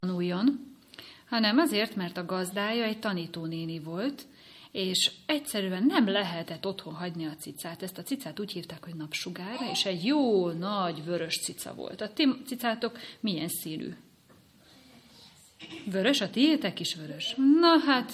tanuljon, hanem azért, mert a gazdája egy tanítónéni volt, és egyszerűen nem lehetett otthon hagyni a cicát. Ezt a cicát úgy hívták, hogy Napsugár, és egy jó nagy vörös cica volt. A ti cicátok milyen színű? Vörös? A tiétek is vörös? Na hát,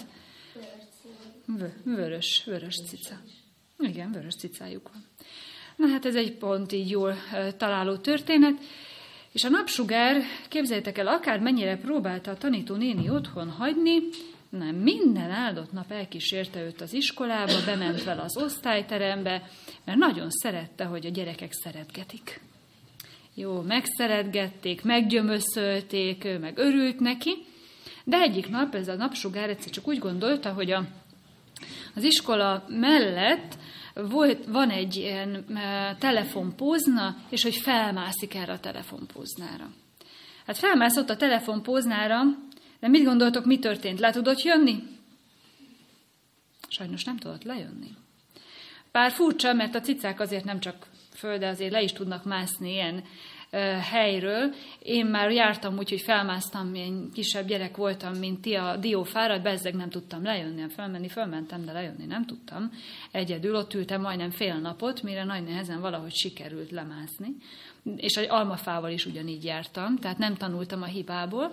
vörös cica. Igen, vörös cicájuk van. Na hát ez egy pont így jól találó történet, és a Napsugár, képzeljétek el, akár mennyire próbálta a tanítónéni otthon hagyni, nem, minden áldott nap elkísérte őt az iskolába, bement vele az osztályterembe, mert nagyon szerette, hogy a gyerekek szeretgetik. Jó, megszeretgették, meggyömöszölték, ő meg örült neki, de egyik nap ez a Napsugár egyszer csak úgy gondolta, hogy az iskola mellett van egy ilyen telefonpózna, és hogy felmászik erre a telefonpóznára. Hát felmászott a telefonpóznára, de mit gondoltok, mi történt? Le tudott jönni? Sajnos nem tudott lejönni. Bár furcsa, mert a cicák azért nem csak föl, de azért le is tudnak mászni ilyen helyről. Én már jártam úgy, hogy felmásztam, én kisebb gyerek voltam, mint ti a diófára, bezzeg nem tudtam lejönni, fölmentem, de lejönni nem tudtam. Egyedül ott ültem majdnem fél napot, mire nagy nehezen valahogy sikerült lemászni. És egy almafával is ugyanígy jártam, tehát nem tanultam a hibából.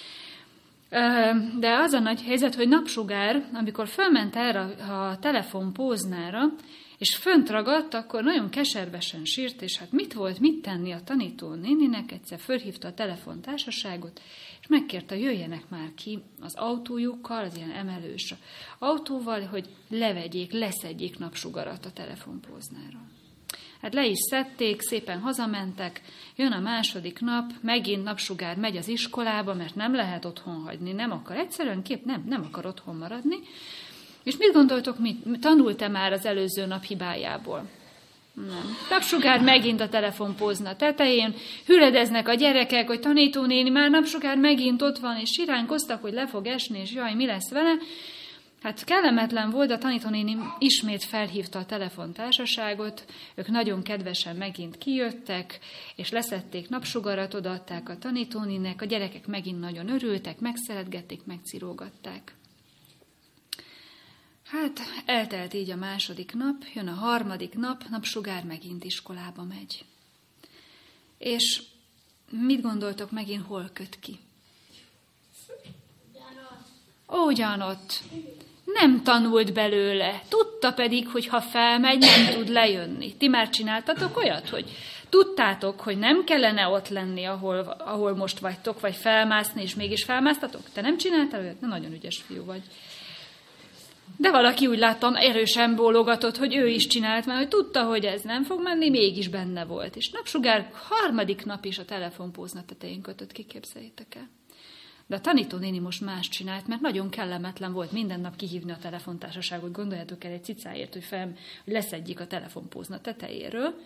De az a nagy helyzet, hogy Napsugár, amikor fölment erre a telefonpóznára, és fönt ragadt, akkor nagyon keservesen sírt, és hát mit tenni a tanítónéninek, egyszer fölhívta a telefontársaságot, és megkérte, jöjjenek már ki az autójukkal, az ilyen emelős autóval, hogy leszedjék Napsugarat a telefonpóznára. Hát le is szedték, szépen hazamentek, jön a második nap, megint Napsugár megy az iskolába, mert nem lehet otthon hagyni, nem akar, egyszerűen nem akar otthon maradni. És mit gondoltok, tanult-e már az előző nap hibájából? Nem. Napsugár megint a telefonpózna tetején, hüledeznek a gyerekek, hogy tanítónéni, már Napsugár megint ott van, és siránkoztak, hogy le fog esni, és jaj, mi lesz vele. Hát kellemetlen volt, a tanítónéni ismét felhívta a telefontársaságot, ők nagyon kedvesen megint kijöttek, és leszedték Napsugarat, odaadták a tanítónéninek, a gyerekek megint nagyon örültek, megszeretgették, megcirógatták. Hát eltelt így a második nap, jön a harmadik nap, Napsugár megint iskolába megy. És mit gondoltok, megint hol köt ki? Ugyanott. Nem tanult belőle. Tudta pedig, hogy ha felmegy, nem tud lejönni. Ti már csináltatok olyat, hogy tudtátok, hogy nem kellene ott lenni, ahol most vagytok, vagy felmászni, és mégis felmásztatok? Te nem csináltál olyat? Na, nagyon ügyes fiú vagy. De valaki úgy láttam, erősen bólogatott, hogy ő is csinált, mert hogy tudta, hogy ez nem fog menni, mégis benne volt. És Napsugár harmadik nap is a telefonpózna tetején kötött ki, képzeljétek el. De a tanítónéni most más csinált, mert nagyon kellemetlen volt minden nap kihívni a telefontársaságot. Gondoljátok el egy cicáért, hogy leszedjék a telefonpózna tetejéről.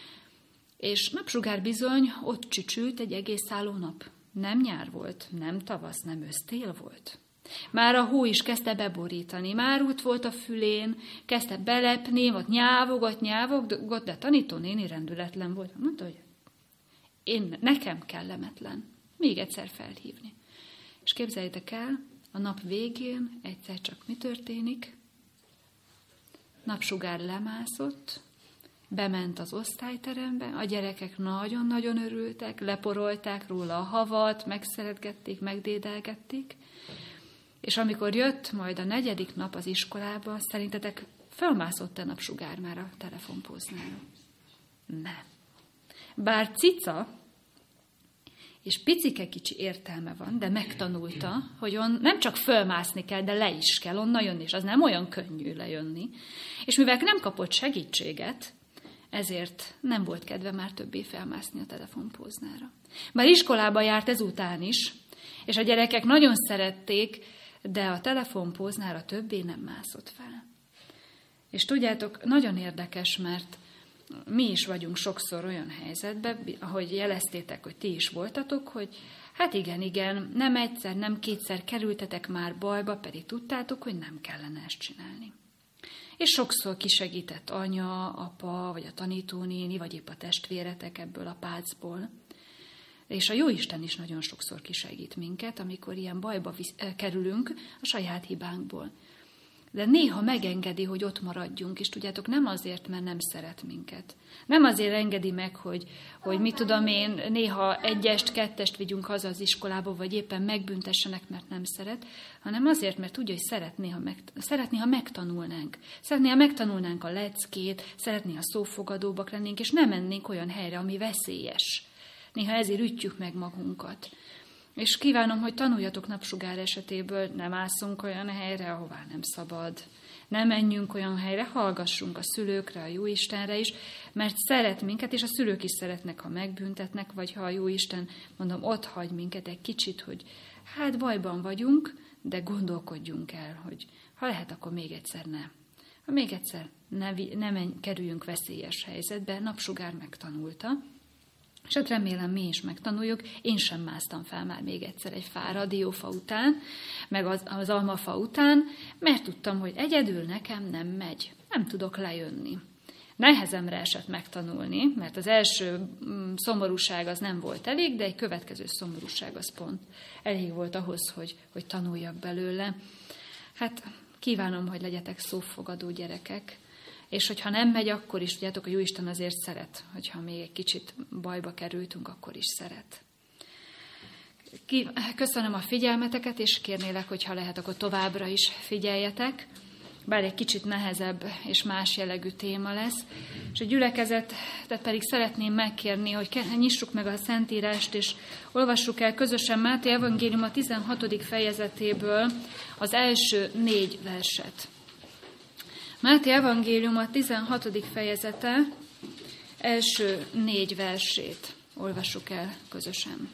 És Napsugár bizony ott csücsült egy egész álló nap. Nem nyár volt, nem tavasz, nem ősz, tél volt. Már a hó is kezdte beborítani, már út volt a fülén, kezdte belepni, vagy nyávogott, de a tanítónéni rendületlen volt. Mondta, hogy nekem kellemetlen még egyszer felhívni. És képzeljétek el, a nap végén egyszer csak mi történik? Napsugár lemászott, bement az osztályterembe, a gyerekek nagyon-nagyon örültek, leporolták róla a havat, megszeretgették, megdédelgették, és amikor jött majd a negyedik nap az iskolába, szerintetek fölmászott-e Napsugár már a telefonpóznára? Nem. Bár cica, és picike kicsi értelme van, de megtanulta, hogy nem csak fölmászni kell, de le is kell onnan jönni, és az nem olyan könnyű lejönni. És mivel nem kapott segítséget, ezért nem volt kedve már többé felmászni a telefonpóznára. Már iskolába járt ezután is, és a gyerekek nagyon szerették, de a telefonpóznára többé nem mászott fel. És tudjátok, nagyon érdekes, mert mi is vagyunk sokszor olyan helyzetben, ahogy jeleztétek, hogy ti is voltatok, hogy hát igen, nem egyszer, nem kétszer kerültetek már bajba, pedig tudtátok, hogy nem kellene ezt csinálni. És sokszor kisegített anya, apa, vagy a tanítónéni, vagy épp a testvéretek ebből a pácból. És a Jóisten is nagyon sokszor kisegít minket, amikor ilyen bajba kerülünk a saját hibánkból. De néha megengedi, hogy ott maradjunk, és tudjátok, nem azért, mert nem szeret minket. Nem azért engedi meg, hogy mit tudom én, néha 1-est, 2-est vigyünk haza az iskolába, vagy éppen megbüntessenek, mert nem szeret, hanem azért, mert tudja, hogy szeretné, ha megtanulnánk. Szeretné, ha megtanulnánk a leckét, szeretné, ha szófogadóbbak lennénk, és nem mennénk olyan helyre, ami veszélyes. Néha ezért ütjük meg magunkat. És kívánom, hogy tanuljatok Napsugár esetéből, nem ásszunk olyan helyre, ahová nem szabad. Nem menjünk olyan helyre, hallgassunk a szülőkre, a Jóistenre is, mert szeret minket, és a szülők is szeretnek, ha megbüntetnek, vagy ha a Jóisten, mondom, ott hagy minket egy kicsit, hogy hát bajban vagyunk, de gondolkodjunk el, hogy ha lehet, akkor még egyszer ne. Ha még egyszer ne kerüljünk veszélyes helyzetbe, Napsugár megtanulta, és hát remélem, mi is megtanuljuk. Én sem másztam fel már még egyszer egy fára a diófa után, meg az almafa után, mert tudtam, hogy egyedül nekem nem megy. Nem tudok lejönni. Nehezemre esett megtanulni, mert az első szomorúság az nem volt elég, de egy következő szomorúság az pont elég volt ahhoz, hogy tanuljak belőle. Hát kívánom, hogy legyetek szófogadó gyerekek, és hogyha nem megy, akkor is, tudjátok, a Jóisten azért szeret, hogyha még egy kicsit bajba kerültünk, akkor is szeret. Köszönöm a figyelmeteket, és kérnélek, hogyha lehet, akkor továbbra is figyeljetek, bár egy kicsit nehezebb és más jellegű téma lesz. És a gyülekezetet pedig szeretném megkérni, hogy nyissuk meg a Szentírást, és olvassuk el közösen Máté evangélium a 16. fejezetéből az első 4 verset. Máté evangélium a 16. fejezete első 4 versét olvassuk el közösen.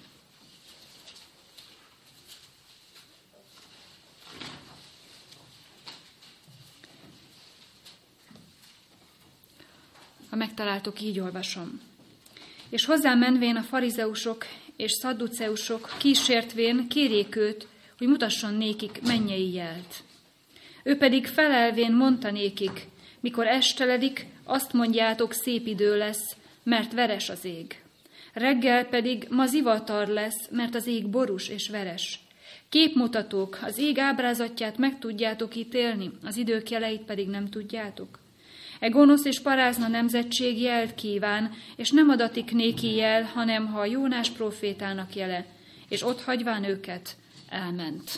Ha megtaláltok, így olvasom. És hozzá menvén a farizeusok és szadduceusok kísértvén kérjék őt, hogy mutasson nékik mennyei jelt. Ő pedig felelvén mondta nékik, mikor esteledik, azt mondjátok, szép idő lesz, mert veres az ég. Reggel pedig ma zivatar lesz, mert az ég borús és veres. Képmutatók, az ég ábrázatját meg tudjátok ítélni, az idők jeleit pedig nem tudjátok. E gonosz és parázna nemzetség jelt kíván, és nem adatik néki jel, hanem ha a Jónás prófétának jele, és ott hagyván őket elment.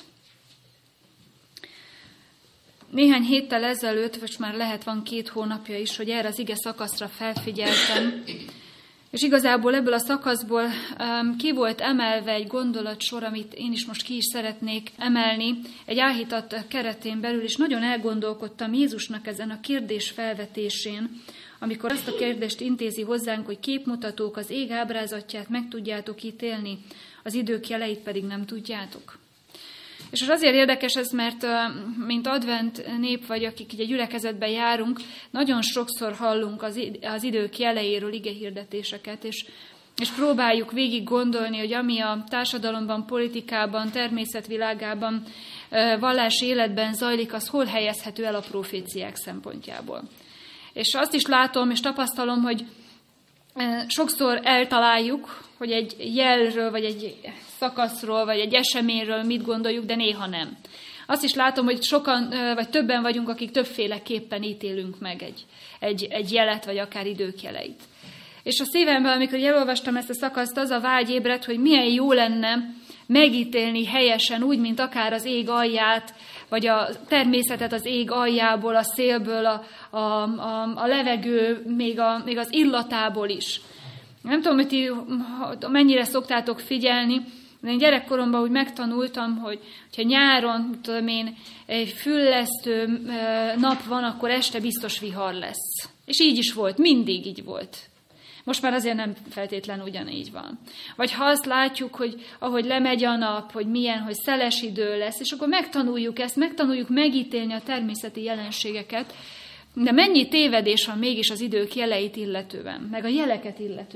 Néhány héttel ezelőtt, vagy már lehet van 2 hónapja is, hogy erre az ige szakaszra felfigyeltem, és igazából ebből a szakaszból ki volt emelve egy gondolatsor, amit én is most ki is szeretnék emelni, egy áhítat keretén belül, és nagyon elgondolkodtam Jézusnak ezen a kérdés felvetésén, amikor azt a kérdést intézi hozzánk, hogy képmutatók, az ég ábrázatját meg tudjátok ítélni, az idők jeleit pedig nem tudjátok. És azért érdekes ez, mert mint advent nép vagy, akik így a gyülekezetben járunk, nagyon sokszor hallunk az idők jeleiről igehirdetéseket, és próbáljuk végig gondolni, hogy ami a társadalomban, politikában, természetvilágában, vallási életben zajlik, az hol helyezhető el a proféciák szempontjából. És azt is látom, és tapasztalom, hogy sokszor eltaláljuk, hogy egy jelről, vagy egy szakaszról, vagy egy eseményről mit gondoljuk, de néha nem. Azt is látom, hogy sokan, vagy többen vagyunk, akik többféleképpen ítélünk meg egy jelet, vagy akár idők jeleit. És a szívemben, amikor elolvastam ezt a szakaszt, az a vágy ébredt, hogy milyen jó lenne megítélni helyesen, úgy, mint akár az ég alját, vagy a természetet az ég aljából, a szélből, a levegő, még az illatából is. Nem tudom, hogy ti mennyire szoktátok figyelni, de én gyerekkoromban úgy megtanultam, hogyha nyáron, tudom én, egy füllesztő nap van, akkor este biztos vihar lesz. És így is volt, mindig így volt. Most már azért nem feltétlenül ugyanígy van. Vagy ha azt látjuk, hogy ahogy lemegy a nap, hogy milyen, hogy szeles idő lesz, és akkor megtanuljuk ezt, megtanuljuk megítélni a természeti jelenségeket, de mennyi tévedés van mégis az idők jeleit illetően, meg a jeleket illetően.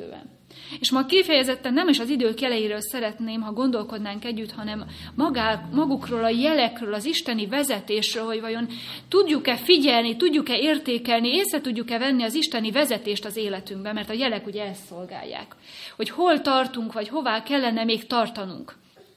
És ma kifejezetten nem is az idők jeleiről szeretném, ha gondolkodnánk együtt, hanem magukról a jelekről, az isteni vezetésről, hogy vajon tudjuk-e figyelni, tudjuk-e értékelni, észre tudjuk-e venni az isteni vezetést az életünkben, mert a jelek ugye ezt szolgálják. Hogy hol tartunk, vagy hová kellene még tartanunk.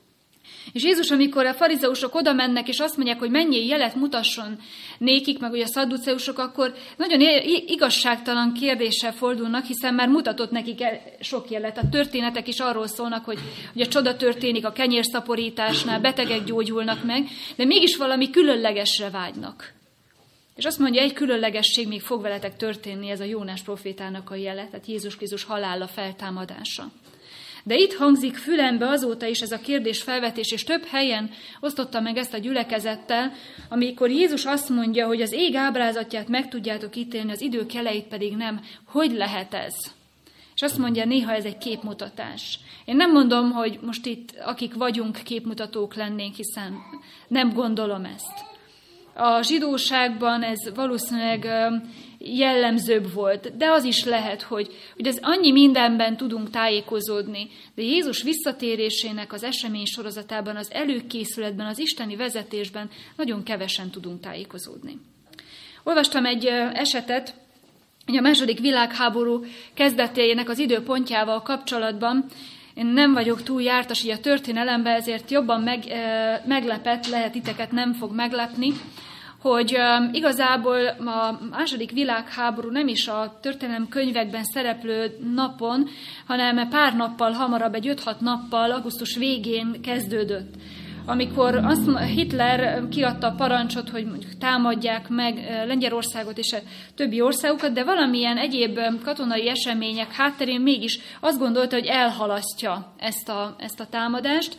És Jézus, amikor a farizeusok oda mennek, és azt mondják, hogy mennyi jelet mutasson nékik, meg ugye a szadduceusok, akkor nagyon igazságtalan kérdéssel fordulnak, hiszen már mutatott nekik sok jelet. A történetek is arról szólnak, hogy a csoda történik a kenyérszaporításnál, betegek gyógyulnak meg, de mégis valami különlegesre vágynak. És azt mondja, egy különlegesség még fog veletek történni, ez a Jónás profétának a jele, tehát Jézus Krisztus halála, feltámadása. De itt hangzik fülembe azóta is ez a kérdésfelvetés, és több helyen osztotta meg ezt a gyülekezettel, amikor Jézus azt mondja, hogy az ég ábrázatját meg tudjátok ítélni, az idők jeleit pedig nem. Hogy lehet ez? És azt mondja, néha ez egy képmutatás. Én nem mondom, hogy most itt, akik vagyunk, képmutatók lennénk, hiszen nem gondolom ezt. A zsidóságban ez valószínűleg jellemzőbb volt, de az is lehet, hogy ez annyi mindenben tudunk tájékozódni, de Jézus visszatérésének az esemény sorozatában, az előkészületben, az isteni vezetésben nagyon kevesen tudunk tájékozódni. Olvastam egy esetet, hogy a második világháború kezdetének az időpontjával kapcsolatban. Én nem vagyok túl jártas így a történelemben, ezért jobban meglepett, lehet titeket nem fog meglepni, hogy igazából a második világháború nem is a történelem könyvekben szereplő napon, hanem pár nappal hamarabb, egy 5-6 nappal, augusztus végén kezdődött. Amikor Hitler kiadta a parancsot, hogy mondjuk támadják meg Lengyelországot és a többi országokat, de valamilyen egyéb katonai események hátterén mégis azt gondolta, hogy elhalasztja ezt a támadást,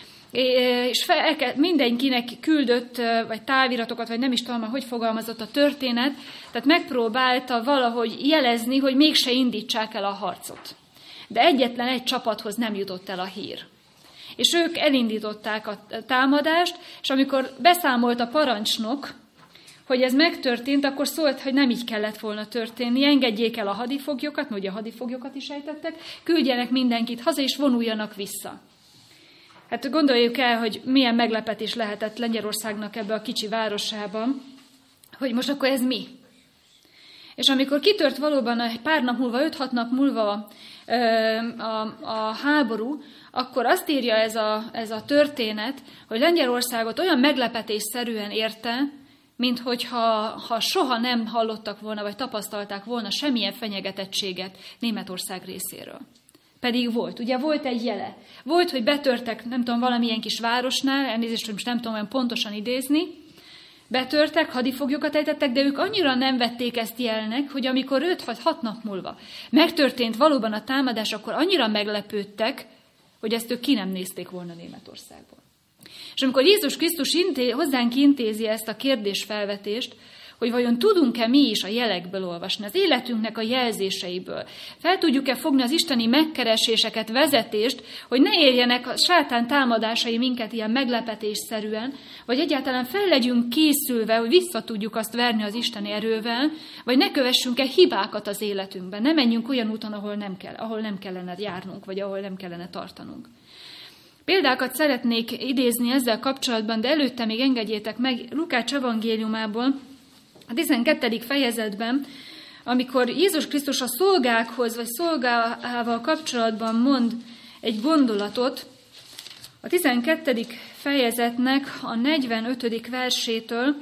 és mindenkinek küldött, vagy táviratokat, vagy nem is tudom, hogy fogalmazott a történet, tehát megpróbálta valahogy jelezni, hogy mégse indítsák el a harcot. De egyetlen egy csapathoz nem jutott el a hír. És ők elindították a támadást, és amikor beszámolt a parancsnok, hogy ez megtörtént, akkor szólt, hogy nem így kellett volna történni, engedjék el a hadifoglyokat, mert ugye a hadifoglyokat is ejtettek, küldjenek mindenkit haza, és vonuljanak vissza. Hát gondoljuk el, hogy milyen meglepetés lehetett Lengyelországnak ebbe a kicsi városában, hogy most akkor ez mi? És amikor kitört valóban egy pár nap múlva, 5-6 nap múlva a háború, akkor azt írja ez a történet, hogy Lengyelországot olyan meglepetésszerűen érte, minthogyha soha nem hallottak volna, vagy tapasztalták volna semmilyen fenyegetettséget Németország részéről. Pedig volt. Ugye volt egy jele. Volt, hogy betörtek, nem tudom, valamilyen kis városnál, elnézést, most nem tudom olyan pontosan idézni, betörtek, hadifoglyokat ejtettek, de ők annyira nem vették ezt jelnek, hogy amikor 5 vagy 6 nap múlva megtörtént valóban a támadás, akkor annyira meglepődtek, hogy ezt ők ki nem nézték volna Németországból. És amikor Jézus Krisztus hozzánk intézi ezt a kérdésfelvetést, hogy vajon tudunk-e mi is a jelekből olvasni, az életünknek a jelzéseiből. Fel tudjuk-e fogni az isteni megkereséseket, vezetést, hogy ne érjenek a sátán támadásai minket ilyen meglepetésszerűen, vagy egyáltalán fel legyünk készülve, hogy vissza tudjuk azt verni az isteni erővel, vagy ne kövessünk-e hibákat az életünkben, ne menjünk olyan úton, ahol nem kellene járnunk, vagy ahol nem kellene tartanunk. Példákat szeretnék idézni ezzel kapcsolatban, de előtte még engedjétek meg Lukács evangéliumából, a 12. fejezetben, amikor Jézus Krisztus a szolgákhoz, vagy szolgával kapcsolatban mond egy gondolatot, a 12. fejezetnek a 45. versétől,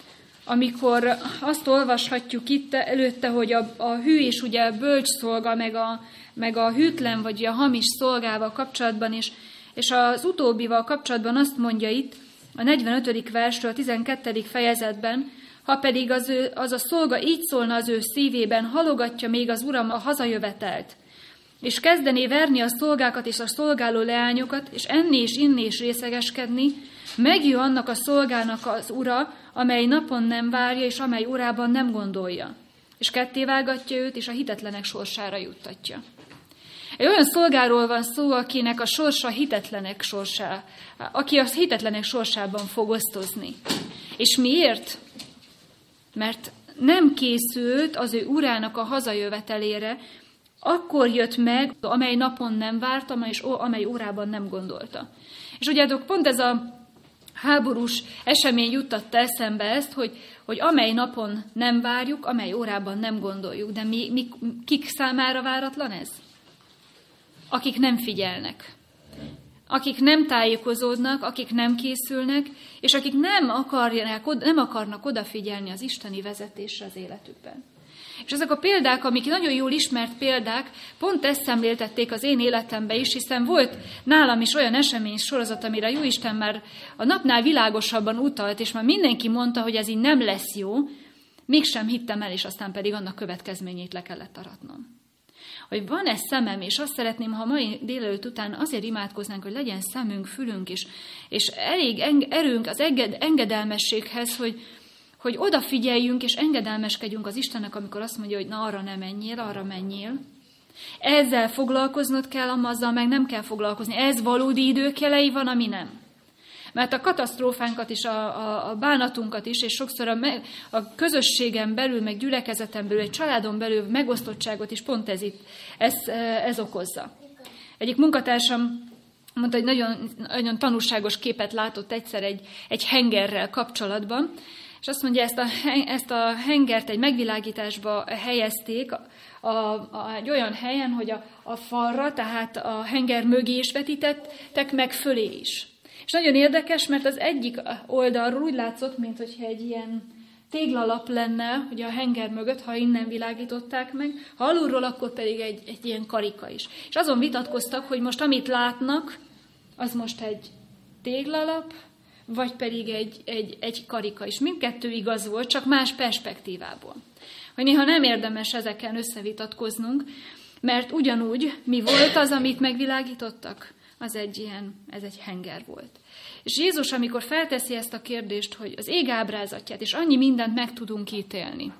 amikor azt olvashatjuk itt előtte, hogy a hű és ugye bölcs szolga, meg a hűtlen, vagy a hamis szolgával kapcsolatban is, és az utóbbival kapcsolatban azt mondja itt, a 45. versről, a 12. fejezetben, ha pedig az a szolga így szólna az ő szívében, halogatja még az uram a hazajövetelt, és kezdené verni a szolgákat és a szolgáló leányokat, és enni és inni és részegeskedni, megjön annak a szolgának az ura, amely napon nem várja, és amely urában nem gondolja, és kettévágatja őt, és a hitetlenek sorsára juttatja. Egy olyan szolgáról van szó, akinek a sorsa hitetlenek sorsá, aki a hitetlenek sorsában fog osztozni. És miért? Mert nem készült az ő urának a hazajövetelére, akkor jött meg, amely napon nem várta, és amely órában nem gondolta. És ugye pont ez a háborús esemény juttatta eszembe ezt, hogy amely napon nem várjuk, amely órában nem gondoljuk. De kik számára váratlan ez? Akik nem figyelnek. Akik nem tájékozódnak, akik nem készülnek, és akik nem akarnak odafigyelni az isteni vezetésre az életükben. És ezek a példák, amik nagyon jól ismert példák, pont ezt szemléltették az én életembe is, hiszen volt nálam is olyan esemény sorozat, amire a Jóisten már a napnál világosabban utalt, és már mindenki mondta, hogy ez így nem lesz jó, mégsem hittem el, és aztán pedig annak következményét le kellett aratnom. Hogy van-e szemem, és azt szeretném, ha mai délelőtt után azért imádkoznánk, hogy legyen szemünk, fülünk is, és elég erőnk az engedelmességhez, hogy odafigyeljünk és engedelmeskedjünk az Istennek, amikor azt mondja, hogy na arra ne menjél, arra menjél. Ezzel foglalkoznod kell, azzal meg nem kell foglalkozni. Ez valódi időkjelei van, ami nem. Mert a katasztrófánkat is, a bánatunkat is, és sokszor a közösségen belül, meg gyülekezeten belül, egy családon belül megosztottságot is pont ez okozza. Egyik munkatársam mondta, hogy nagyon, nagyon tanulságos képet látott egyszer egy hengerrel kapcsolatban, és azt mondja, ezt a hengert egy megvilágításba helyezték egy olyan helyen, hogy a falra, tehát a henger mögé is vetítettek, meg fölé is. És nagyon érdekes, mert az egyik oldalról úgy látszott, mintha egy ilyen téglalap lenne, ugye a henger mögött, ha innen világították meg, ha alulról, akkor pedig egy ilyen karika is. És azon vitatkoztak, hogy most amit látnak, az most egy téglalap, vagy pedig egy karika is. Mindkettő igaz volt, csak más perspektívából. Hogy néha nem érdemes ezeken összevitatkoznunk, mert ugyanúgy mi volt az, amit megvilágítottak? Ez egy henger volt. És Jézus, amikor felteszi ezt a kérdést, hogy az ég ábrázatját, és annyi mindent meg tudunk ítélni,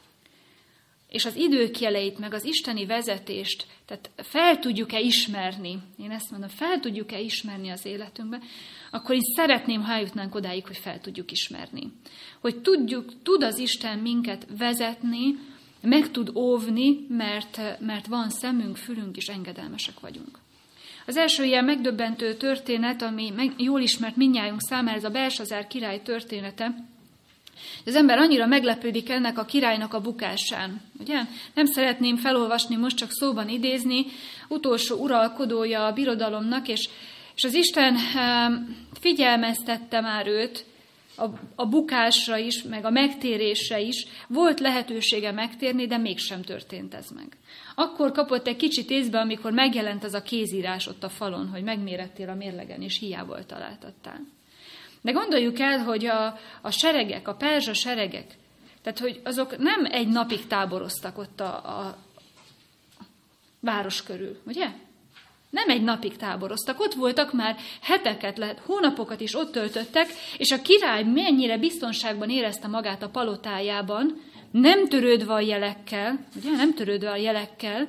és az idők jeleit, meg az isteni vezetést, tehát fel tudjuk-e ismerni, én ezt mondom, fel tudjuk-e ismerni az életünkben, akkor én szeretném, ha eljutnánk odáig, hogy fel tudjuk ismerni. Hogy tud az Isten minket vezetni, meg tud óvni, mert van szemünk, fülünk, és engedelmesek vagyunk. Az első ilyen megdöbbentő történet, ami jól ismert mindnyájunk számára, ez a Belsazár király története. Az ember annyira meglepődik ennek a királynak a bukásán. Ugye? Nem szeretném felolvasni, most csak szóban idézni, utolsó uralkodója a birodalomnak, és az Isten figyelmeztette már őt a bukásra is, meg a megtérésre is. Volt lehetősége megtérni, de mégsem történt ez meg. Akkor kapott egy kicsit észbe, amikor megjelent az a kézírás ott a falon, hogy megmérettél a mérlegen, és hiából találtattál. De gondoljuk el, hogy a seregek, a perzsa seregek, tehát hogy azok nem egy napig táboroztak ott a város körül, ugye? Nem egy napig táboroztak, ott voltak már heteket, hónapokat is ott töltöttek, és a király mennyire biztonságban érezte magát a palotájában, nem törődve a jelekkel, ugye? Nem törődve a jelekkel,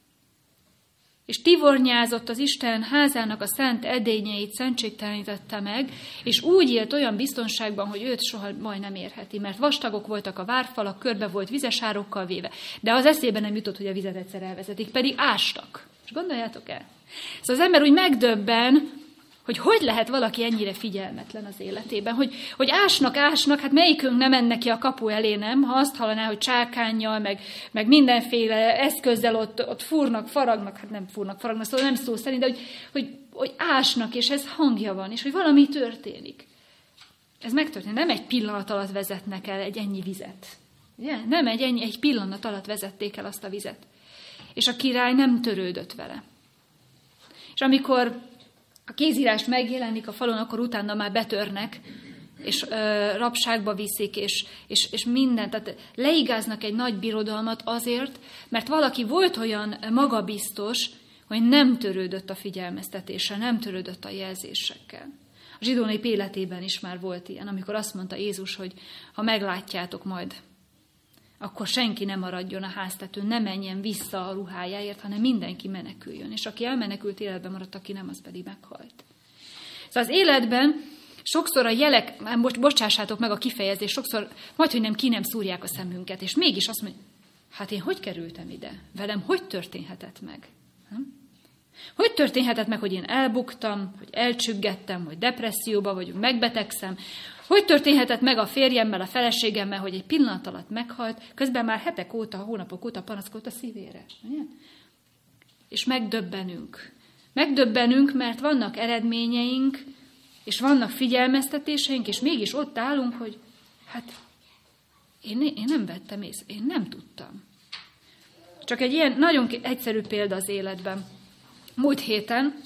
és tivornyázott az Isten házának a szent edényeit, szentségtelenítette meg, és úgy élt olyan biztonságban, hogy őt soha baj nem érheti, mert vastagok voltak a várfalak, körbe volt vizesárokkal véve, de az eszébe nem jutott, hogy a vizet egyszer elvezetik, pedig ástak. És gondoljátok el? Szóval az ember úgy megdöbben, hogy lehet valaki ennyire figyelmetlen az életében, hogy ásnak, hát melyikünk nem menne ki a kapu elé, nem? Ha azt hallaná, hogy csákánnyal, meg mindenféle eszközzel ott fúrnak, faragnak, hát nem fúrnak, faragnak, szóval nem szó szerint, de hogy ásnak, és ez hangja van, és hogy valami történik. Ez megtörténik, nem egy pillanat alatt vezetnek el egy ennyi vizet. Ugye? Nem egy pillanat alatt vezették el azt a vizet. És a király nem törődött vele. És amikor a kézírás megjelenik a falon, akkor utána már betörnek, és rabságba viszik, és mindent. Tehát leigáznak egy nagy birodalmat azért, mert valaki volt olyan magabiztos, hogy nem törődött a figyelmeztetéssel, nem törődött a jelzésekkel. A zsidó nép életében is már volt ilyen, amikor azt mondta Jézus, hogy ha meglátjátok majd, akkor senki nem maradjon a háztetőn, ne menjen vissza a ruhájáért, hanem mindenki meneküljön. És aki elmenekült, életben maradt, aki nem, az pedig meghalt. Szóval az életben sokszor a jelek, bocsássátok meg a kifejezést, sokszor majdhogy nem ki nem szúrják a szemünket, és mégis azt mondja, Hát én hogy kerültem ide? Velem hogy történhetett meg? Hogy történhetett meg, hogy én elbuktam, hogy elcsüggettem, hogy depresszióba vagyok, megbetegszem? Hogy történhetett meg a férjemmel, a feleségemmel, hogy egy pillanat alatt meghalt, közben már hetek óta, hónapok óta panaszkodt a szívére? Ugye? És megdöbbenünk. Megdöbbenünk, mert vannak eredményeink, és vannak figyelmeztetéseink, és mégis ott állunk, hogy hát én nem vettem észre, én nem tudtam. Csak egy ilyen nagyon egyszerű példa az életben. Múlt héten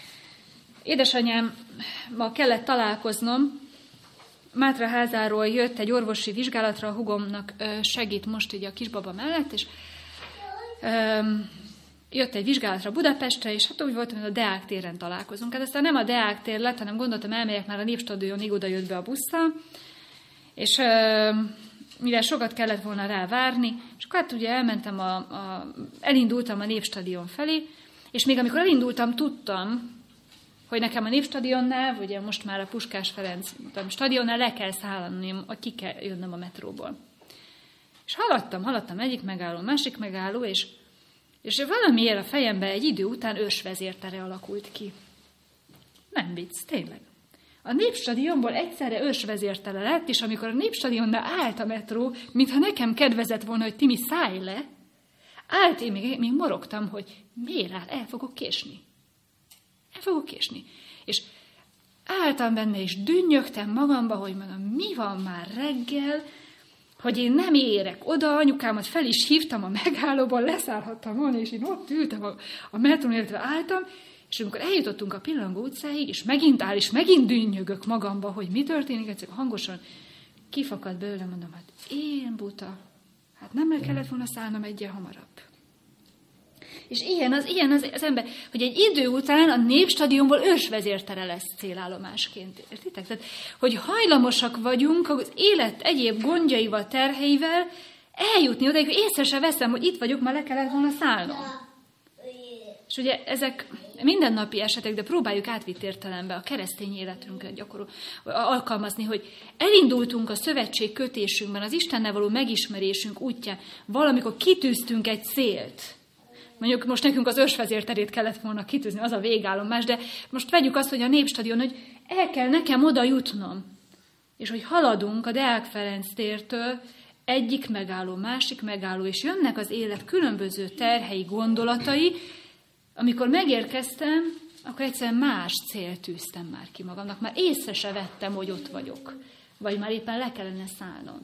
édesanyámmal kellett találkoznom, Mátraházáról jött egy orvosi vizsgálatra, a hugomnak segít most így a kisbaba mellett, és jött egy vizsgálatra Budapestre, és hát úgy volt, hogy a Deák téren találkozunk. Hát aztán nem a Deák tér lett, hanem gondoltam, elmegyek már a Népstadionig, oda jött be a busszal, és mivel sokat kellett volna rá várni, és akkor hát ugye elmentem, elindultam a Népstadion felé, és még amikor elindultam, tudtam, hogy nekem a Népstadionnál, ugye most már a Puskás Ferenc stadionnál le kell szállnom, ki kell jönnöm a metróból. És haladtam egyik megálló, másik megálló, és valamiért a fejemben egy idő után ősvezértere alakult ki. Nem vicc, tényleg. A Népstadionból egyszerre ősvezértere lett, és amikor a Népstadionnál állt a metró, mintha nekem kedvezett volna, hogy Timi, szállj le, állt, én még morogtam, hogy miért áll, el fogok késni. És álltam benne, és dünnyögtem magamba, hogy mondom, mi van már reggel, hogy én nem érek oda, anyukámat fel is hívtam a megállóban, leszállhattam volna, és én ott ültem a metrón, illetve álltam, és amikor eljutottunk a Pillangó utcáig, és megint áll, és megint dünnyögök magamba, hogy mi történik, egyszer hangosan kifakadt belőle, mondom, hát én buta, hát nem le kellett volna szállnom egyen hamarabb. És ilyen az ember, hogy egy idő után a Népstadionból ősvezértere lesz célállomásként. Értitek? Tehát, hogy hajlamosak vagyunk az élet egyéb gondjaival, terheivel eljutni odaig, hogy észre se veszem, hogy itt vagyok, már le kellett volna szállnom. És ugye ezek mindennapi esetek, de próbáljuk átvitt értelembe a keresztény életünket alkalmazni, hogy elindultunk a szövetség kötésünkben, az Istennel való megismerésünk útján, valamikor kitűztünk egy célt. Mondjuk most nekünk az ősvezérterét kellett volna kitűzni, az a végállomás, de most vegyük azt, hogy a Népstadion, hogy el kell nekem oda jutnom. És hogy haladunk a Deák Ferenc tértől egyik megálló, másik megálló, és jönnek az élet különböző terhei, gondolatai. Amikor megérkeztem, akkor egyszerűen más célt tűztem már ki magamnak. Már észre se vettem, hogy ott vagyok. Vagy már éppen le kellene szállnom.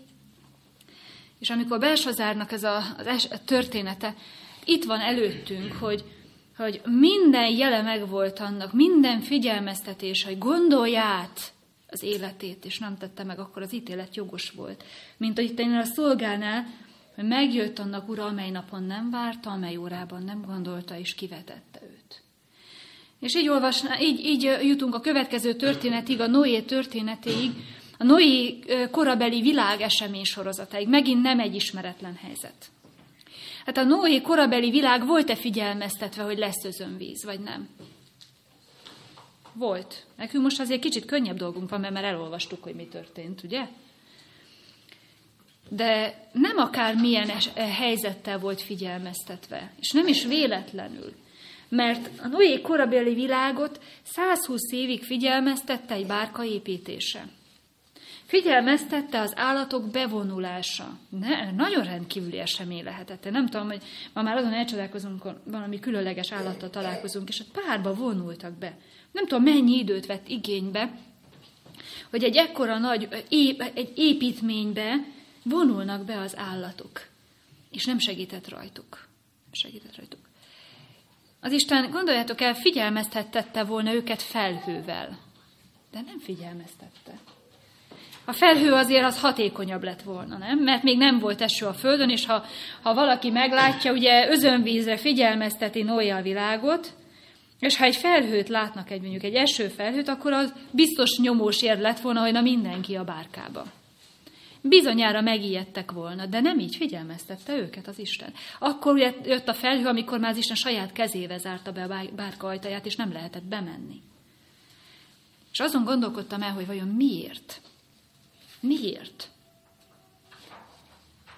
És amikor Belsazárnak ez a története, itt van előttünk, hogy minden jele megvolt annak, minden figyelmeztetés, hogy gondolj át az életét, és nem tette meg, akkor az ítélet jogos volt. Mint hogy itt a szolgánál, hogy megjött annak ura, amely napon nem várta, amely órában nem gondolta, és kivetette őt. És így jutunk a következő történetig, a Noé történetéig, a Noé korabeli világ esemény sorozatáig. Megint nem egy ismeretlen helyzet. Hát a Noé korabeli világ volt-e figyelmeztetve, hogy lesz özönvíz, vagy nem? Volt. Nekünk most azért kicsit könnyebb dolgunk van, mert már elolvastuk, hogy mi történt, ugye? De nem akármilyen helyzettel volt figyelmeztetve, és nem is véletlenül. Mert a Noé korabeli világot 120 évig figyelmeztette egy bárka építése. Figyelmeztette az állatok bevonulása. Nagyon rendkívüli esemény lehetett. Én nem tudom, hogy ma már azon elcsodálkozunk, valami különleges állattal találkozunk, és a párba vonultak be. Nem tudom, mennyi időt vett igénybe, hogy egy ekkora nagy egy építménybe vonulnak be az állatok. És nem segített rajtuk. Az Isten, gondoljátok el, figyelmeztette volna őket felhővel. De nem figyelmeztette. A felhő azért az hatékonyabb lett volna, nem? Mert még nem volt eső a földön, és ha valaki meglátja, ugye özönvízre figyelmezteti Noé a világot, és ha egy felhőt látnak, mondjuk egy esőfelhőt, akkor az biztos nyomós ér lett volna, hogy na mindenki a bárkába. Bizonyára megijedtek volna, de nem így figyelmeztette őket az Isten. Akkor ugye jött a felhő, amikor már az Isten saját kezével zárta be a bárka ajtaját, és nem lehetett bemenni. És azon gondolkodtam el, hogy vajon miért? Miért?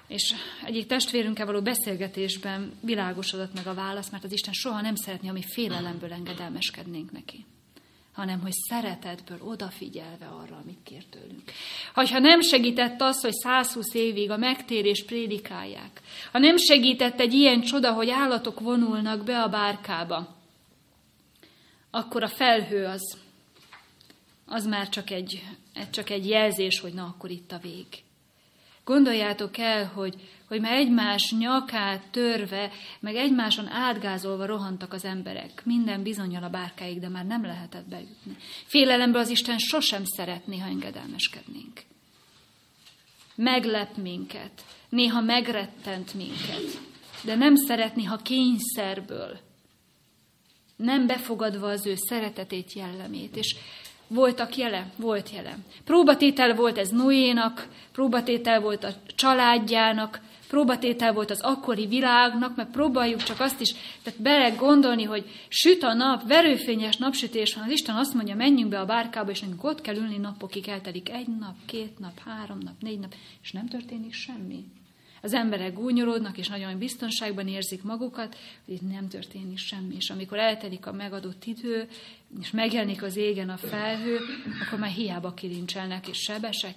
És egyik testvérünkkel való beszélgetésben világosodott meg a válasz, mert az Isten soha nem szeretné, ami félelemből engedelmeskednénk neki, hanem hogy szeretetből odafigyelve arra, amit kér tőlünk. Ha nem segített az, hogy 120 évig a megtérést prédikálják, ha nem segített egy ilyen csoda, hogy állatok vonulnak be a bárkába, akkor a felhő az már csak egy jelzés, hogy na, akkor itt a vég. Gondoljátok el, hogy már egymás nyakát törve, meg egymáson átgázolva rohantak az emberek. Minden bizonnyal a bárkáig, de már nem lehetett bejutni. Félelemből az Isten sosem szeretné, ha engedelmeskednénk. Meglep minket, néha megrettent minket, de nem szeretné, ha kényszerből, nem befogadva az ő szeretetét, jellemét. És volt jele. Próbatétel volt ez Noénak, próbatétel volt a családjának, próbatétel volt az akkori világnak, mert próbáljuk csak azt is bele gondolni, hogy süt a nap, verőfényes napsütés van, az Isten azt mondja, menjünk be a bárkába, és nekünk ott kell ülni napokig, eltelik 1 nap, 2 nap, 3 nap, 4 nap, és nem történik semmi. Az emberek gúnyorodnak, és nagyon biztonságban érzik magukat, hogy itt nem történik semmi. És amikor eltelik a megadott idő, és megjelenik az égen a felhő, akkor már hiába kilincselnek, és sebesek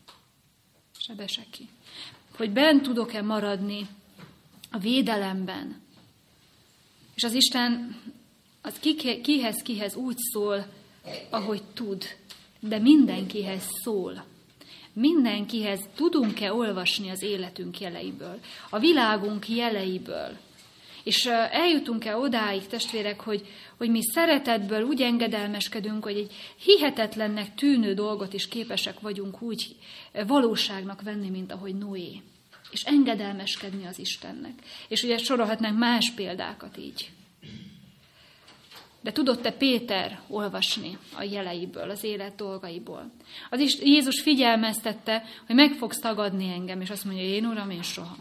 ki. Hogy bent tudok-e maradni a védelemben. És az Isten az kihez úgy szól, ahogy tud, de mindenkihez szól. Mindenkihez tudunk-e olvasni az életünk jeleiből, a világunk jeleiből. És eljutunk-e odáig, testvérek, hogy mi szeretetből úgy engedelmeskedünk, hogy egy hihetetlennek tűnő dolgot is képesek vagyunk úgy valóságnak venni, mint ahogy Noé. És engedelmeskedni az Istennek. És ugye sorolhatnánk más példákat így. De tudott-e Péter olvasni a jeleiből, az élet dolgaiból? Jézus figyelmeztette, hogy meg fogsz tagadni engem, és azt mondja, én Uram, én soha.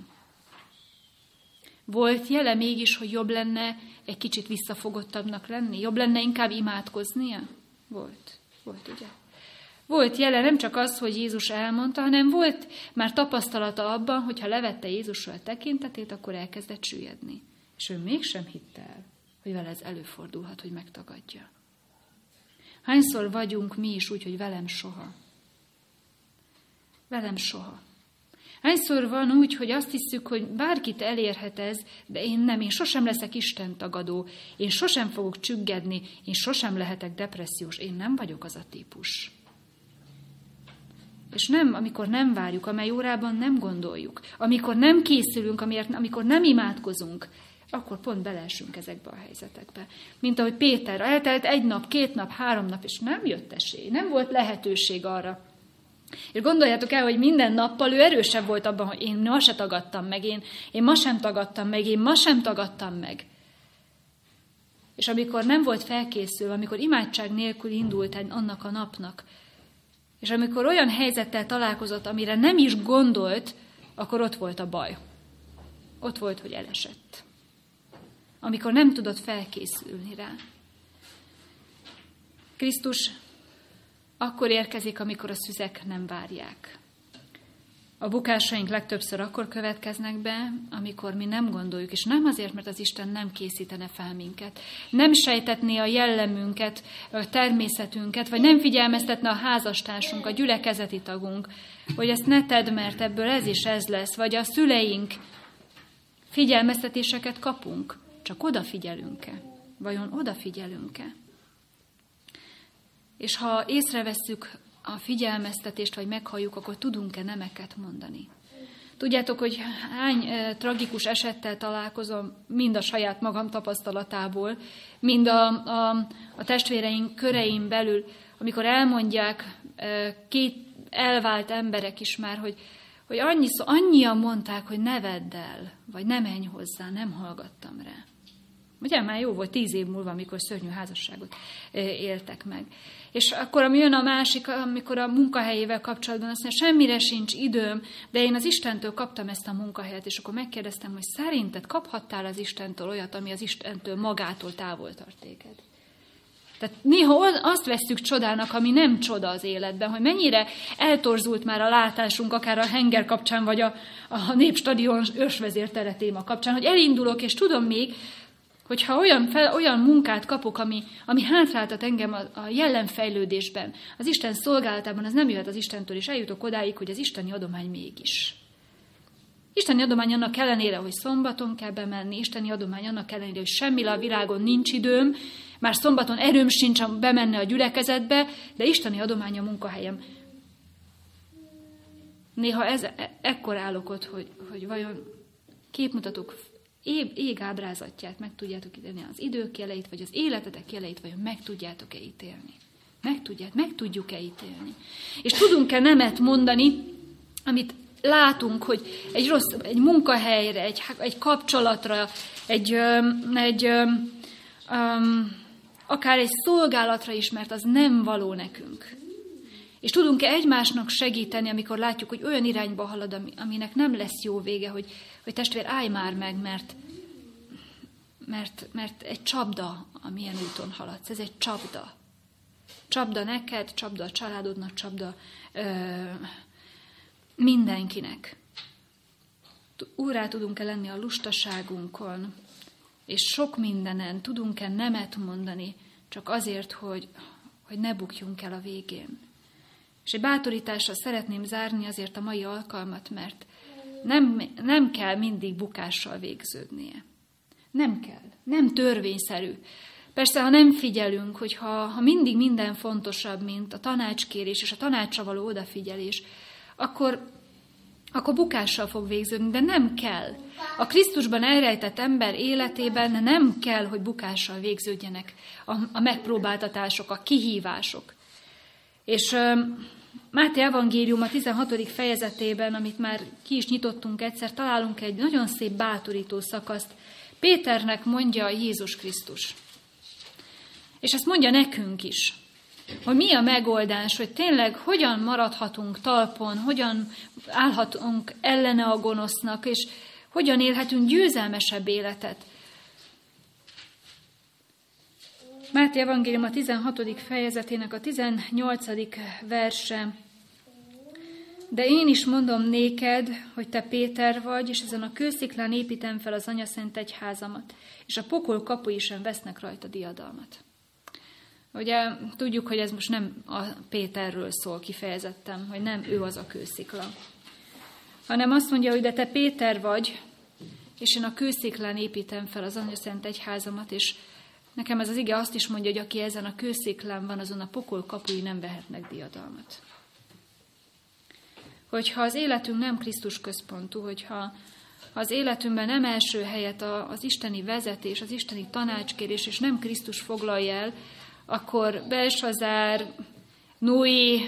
Volt jele mégis, hogy jobb lenne egy kicsit visszafogottabbnak lenni? Jobb lenne inkább imádkoznia? Volt, ugye? Volt jele nem csak az, hogy Jézus elmondta, hanem volt már tapasztalata abban, hogy ha levette Jézusról a tekintetét, akkor elkezdett süllyedni. És ő mégsem hitte el, hogy vele ez előfordulhat, hogy megtagadja. Hányszor vagyunk mi is úgy, hogy velem soha? Velem soha. Hányszor van úgy, hogy azt hiszük, hogy bárkit elérhet ez, de én nem, én sosem leszek Isten tagadó, én sosem fogok csüggedni, én sosem lehetek depressziós, én nem vagyok az a típus. És nem, amikor nem várjuk, amely órában nem gondoljuk, amikor nem készülünk, amikor nem imádkozunk, akkor pont beleesünk ezekbe a helyzetekbe. Mint ahogy Péter, eltelt 1 nap, 2 nap, 3 nap, és nem jött esély, nem volt lehetőség arra. És gondoljátok el, hogy minden nappal ő erősebb volt abban, hogy én ma se tagadtam meg, én ma sem tagadtam meg, én ma sem tagadtam meg. És amikor nem volt felkészülve, amikor imádság nélkül indult annak a napnak, és amikor olyan helyzettel találkozott, amire nem is gondolt, akkor ott volt a baj. Ott volt, hogy elesett. Amikor nem tudott felkészülni rá. Krisztus akkor érkezik, amikor a szüzek nem várják. A bukásaink legtöbbször akkor következnek be, amikor mi nem gondoljuk, és nem azért, mert az Isten nem készítene fel minket, nem sejtetné a jellemünket, a természetünket, vagy nem figyelmeztetne a házastársunk, a gyülekezeti tagunk, hogy ezt ne tedd, mert ebből ez is ez lesz, vagy a szüleink. Figyelmeztetéseket kapunk, csak odafigyelünk-e? Vajon odafigyelünk-e? És ha észrevesszük a figyelmeztetést, vagy meghalljuk, akkor tudunk-e nemeket mondani? Tudjátok, hogy hány tragikus esettel találkozom, mind a saját magam tapasztalatából, mind a testvéreink körein belül, amikor elmondják 2 elvált emberek is már, hogy annyian mondták, hogy ne vedd el, vagy ne menj hozzá, nem hallgattam rá. Ugye már jó volt 10 év múlva, amikor szörnyű házasságot éltek meg. És akkor jön a másik, amikor a munkahelyével kapcsolatban azt mondja, semmire sincs időm, de én az Istentől kaptam ezt a munkahelyet, és akkor megkérdeztem, hogy szerinted kaphattál az Istentől olyat, ami az Istentől magától távol tart téged? Tehát néha azt vesszük csodának, ami nem csoda az életben, hogy mennyire eltorzult már a látásunk, akár a henger kapcsán, vagy a Népstadion ősvezértere téma kapcsán, hogy elindulok, és tudom még, hogyha olyan munkát kapok, ami hátráltat engem a jelenfejlődésben, az Isten szolgálatában, az nem jöhet az Istentől, és eljutok odáig, hogy az isteni adomány mégis. Isteni adomány annak ellenére, hogy szombaton kell bemenni, isteni adomány annak ellenére, hogy semmire a világon nincs időm, már szombaton erőm sincs bemenni a gyülekezetbe, de isteni adomány a munkahelyem. Néha ekkor állok ott, hogy vajon képmutatók ég ábrázatját meg tudjátok ítélni, az idők jeleit, vagy az életetek jeleit, vajon meg tudjátok-e ítélni? Meg tudjuk-e ítélni? És tudunk-e nemet mondani, amit látunk, hogy egy munkahelyre, egy kapcsolatra, akár egy szolgálatra is, mert az nem való nekünk. És tudunk-e egymásnak segíteni, amikor látjuk, hogy olyan irányba halad, aminek nem lesz jó vége, hogy testvér, állj már meg, mert egy csapda, amilyen úton haladsz. Ez egy csapda. Csapda neked, csapda a családodnak, csapda mindenkinek. Úrrá tudunk-e lenni a lustaságunkon, és sok mindenen tudunk-e nemet mondani, csak azért, hogy ne bukjunk el a végén. És egy bátorítással szeretném zárni azért a mai alkalmat, mert nem kell mindig bukással végződnie. Nem kell. Nem törvényszerű. Persze, ha nem figyelünk, ha mindig minden fontosabb, mint a tanácskérés és a tanácsra való odafigyelés, akkor bukással fog végződni, de nem kell. A Krisztusban elrejtett ember életében nem kell, hogy bukással végződjenek a megpróbáltatások, a kihívások. És Máté evangélium a 16. fejezetében, amit már ki is nyitottunk egyszer, találunk egy nagyon szép bátorító szakaszt. Péternek mondja Jézus Krisztus. És ezt mondja nekünk is, hogy mi a megoldás, hogy tényleg hogyan maradhatunk talpon, hogyan állhatunk ellene a gonosznak, és hogyan élhetünk győzelmesebb életet. Máté evangélium a 16. fejezetének a 18. verse. De én is mondom néked, hogy te Péter vagy, és ezen a kősziklán építem fel az anyaszent egyházamat, és a pokol kapui sem vesznek rajta diadalmat. Ugye tudjuk, hogy ez most nem a Péterről szól kifejezetten, hogy nem ő az a kőszikla, hanem azt mondja, hogy de te Péter vagy, és én a kősziklán építem fel az anyaszent egyházamat, és nekem ez az ige azt is mondja, hogy aki ezen a kősziklán van, azon a pokol kapui nem vehetnek diadalmat. Hogyha az életünk nem Krisztus központú, hogyha az életünkben nem első helyet az isteni vezetés, az isteni tanácskérés, és nem Krisztus foglalja el, akkor Belsazár, Noé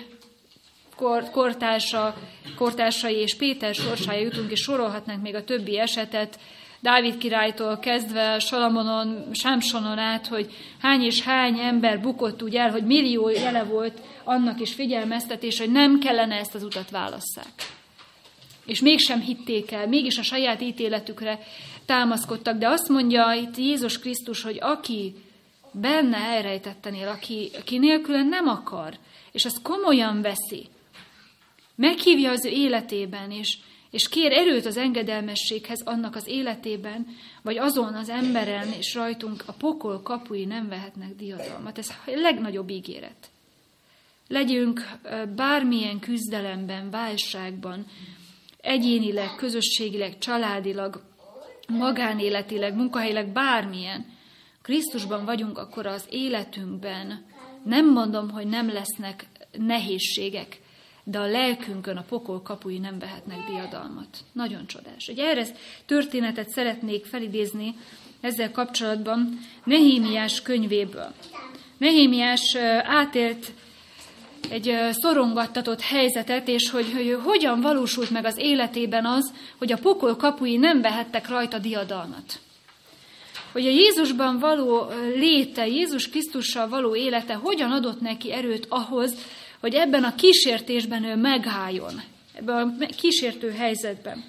kortársai és Péter sorsára jutunk, és sorolhatnánk még a többi esetet, Dávid királytól kezdve Salamonon, Sámsonon át, hogy hány és hány ember bukott úgy el, hogy millió jele volt annak is figyelmeztetés, hogy nem kellene ezt az utat válasszák. És mégsem hitték el, mégis a saját ítéletükre támaszkodtak, de azt mondja itt Jézus Krisztus, hogy aki benne elrejtetten él, aki nélkülen nem akar, és azt komolyan veszi, meghívja az ő életében, és kér erőt az engedelmességhez annak az életében, vagy azon az emberen és rajtunk a pokol kapui nem vehetnek diadalmat. Ez a legnagyobb ígéret. Legyünk bármilyen küzdelemben, válságban, egyénileg, közösségileg, családilag, magánéletileg, munkahelyileg, bármilyen. Krisztusban vagyunk, akkor az életünkben nem mondom, hogy nem lesznek nehézségek, de a lelkünkön a pokol kapui nem vehetnek diadalmat. Nagyon csodás. Egy erre történetet szeretnék felidézni ezzel kapcsolatban Nehémiás könyvéből. Nehémiás átélt egy szorongattatott helyzetet, és hogy hogyan valósult meg az életében az, hogy a pokol kapui nem vehettek rajta diadalmat. Hogy a Jézusban való léte, Jézus Krisztussal való élete hogyan adott neki erőt ahhoz, hogy ebben a kísértésben ő megálljon, ebben a kísértő helyzetben.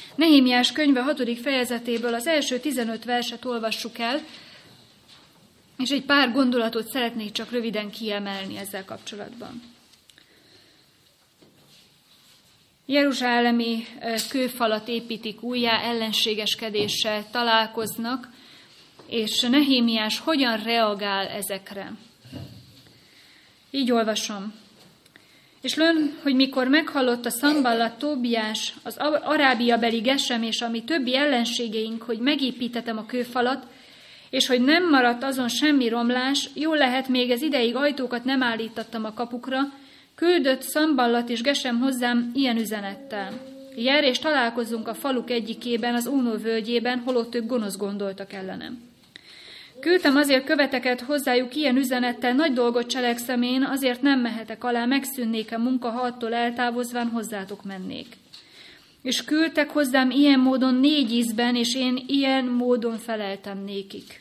Nehémiás könyve 6. fejezetéből az első 15 verset olvassuk el. És egy pár gondolatot szeretnék csak röviden kiemelni ezzel kapcsolatban. Jeruzsálemi kőfalat építik újjá, ellenségeskedéssel találkoznak, és Nehémiás hogyan reagál ezekre? Így olvasom. És lön, hogy mikor meghallotta Szamballat, Tóbiás, az arábiabeli Gesem és a mi többi ellenségeink, hogy megépítetem a kőfalat, és hogy nem maradt azon semmi romlás, jól lehet, még ez ideig ajtókat nem állítottam a kapukra, küldött Szamballat és Gesem hozzám ilyen üzenettel. Jár és találkozzunk a faluk egyikében, az Ónó völgyében, holott ők gonosz gondoltak ellenem. Küldtem azért követeket hozzájuk ilyen üzenettel, nagy dolgot cselekszem én, azért nem mehetek alá, megszűnnék a munka, ha attól eltávozván hozzátok mennék. És küldtek hozzám ilyen módon 4 ízben, és én ilyen módon feleltem nékik.